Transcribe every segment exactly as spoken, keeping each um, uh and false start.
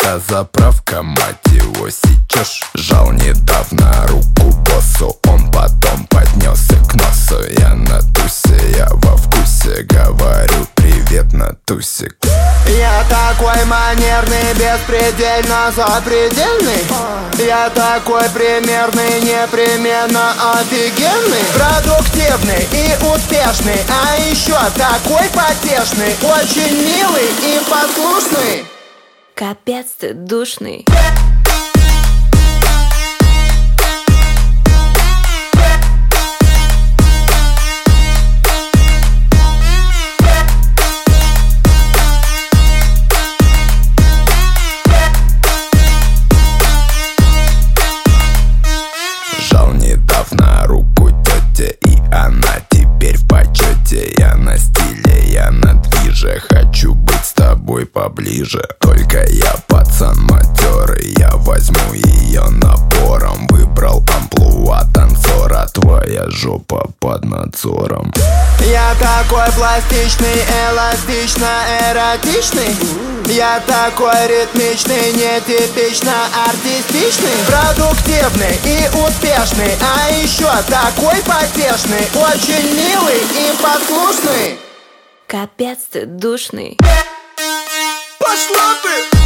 это заправка, мать его, сечешь. Жал недавно руку боссу, он потом поднесся к носу. Я на тусе, я во вкусе, говорю привет на тусик. Я такой манерный, беспредельно запредельный. Я такой примерный, непременно офигенный. Продуктивный и успешный, а еще такой потешный. Очень милый и послушный. Капец ты душный. Жал недавно руку тете, и она теперь в почете. Я на стиле, я на движе, хочу быть с тобой поближе. Только я пацан матерый, я возьму ее напором. Выбрал амплуа танцора, твоя жопа под надзором. Я такой пластичный, эластично эротичный. Я такой ритмичный, нетипично артистичный. Продуктивный и успешный, а еще такой потешный. Очень милый и послушный. Капец ты душный. Пошла ты!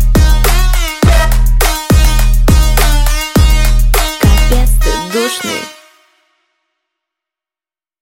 Душный.